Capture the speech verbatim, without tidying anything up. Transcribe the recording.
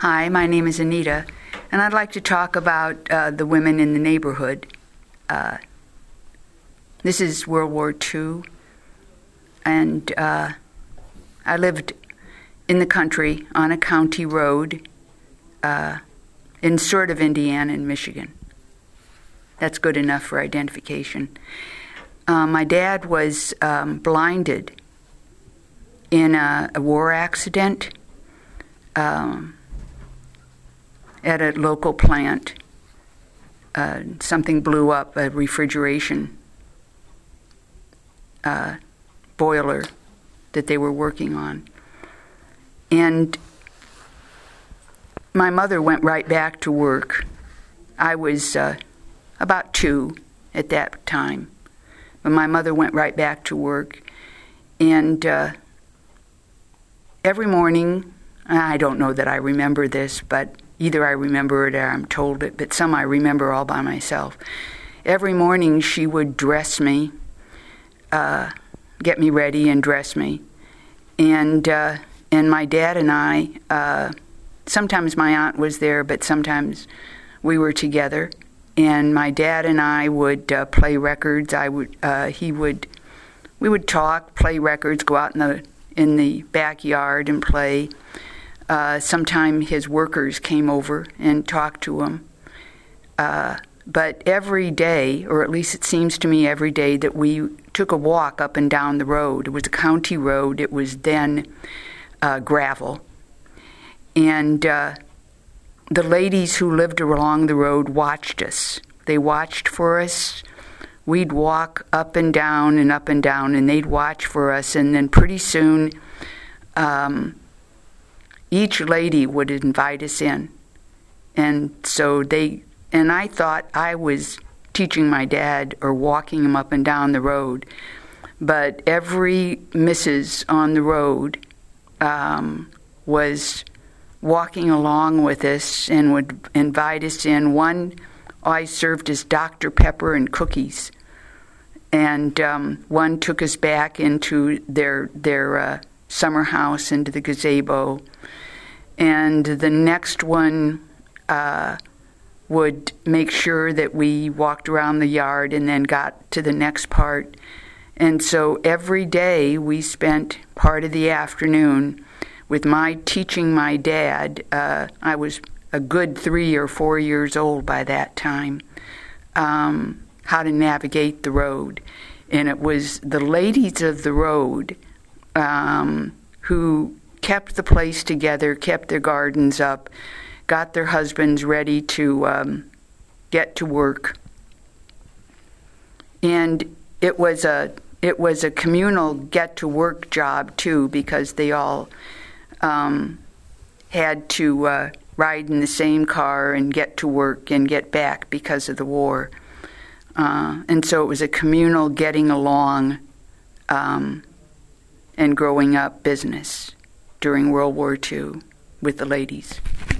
Hi, my name is Anita, and I'd like to talk about uh, the women in the neighborhood. Uh, this is World War Two, and uh, I lived in the country on a county road uh, in sort of Indiana and Michigan. That's good enough for identification. Uh, my dad was um, blinded in a, a war accident um, at a local plant. Uh, something blew up, a refrigeration uh, boiler that they were working on. And my mother went right back to work. I was uh, about two at that time. But my mother went right back to work. And uh, every morning, I don't know that I remember this, but either I remember it or I'm told it, but some I remember all by myself. Every morning she would dress me, uh, get me ready and dress me. And uh, and my dad and I, uh, sometimes my aunt was there, but sometimes we were together. And my dad and I would uh, play records. I would, uh, he would, we would talk, play records, go out in the in the backyard and play. Uh, sometime his workers came over and talked to him. Uh, but every day, or at least it seems to me every day, that we took a walk up and down the road. It was a county road. It was then uh, gravel. And uh, the ladies who lived along the road watched us. They watched for us. We'd walk up and down and up and down, and they'd watch for us. And then pretty soon, um, each lady would invite us in. And so they, and I thought I was teaching my dad or walking him up and down the road. But every missus on the road um, was walking along with us and would invite us in. One always served us Doctor Pepper and cookies. And um, one took us back into their their uh, summer house, into the gazebo. And the next one uh, would make sure that we walked around the yard and then got to the next part. And so every day we spent part of the afternoon with my teaching my dad. uh, I was a good three or four years old by that time, um, how to navigate the road. And it was the ladies of the road um, who kept the place together, kept their gardens up, got their husbands ready to um, get to work. And it was a it was a communal get-to-work job, too, because they all Um, had to uh, ride in the same car and get to work and get back because of the war. Uh, and so it was a communal getting along um, and growing up business during World War Two with the ladies.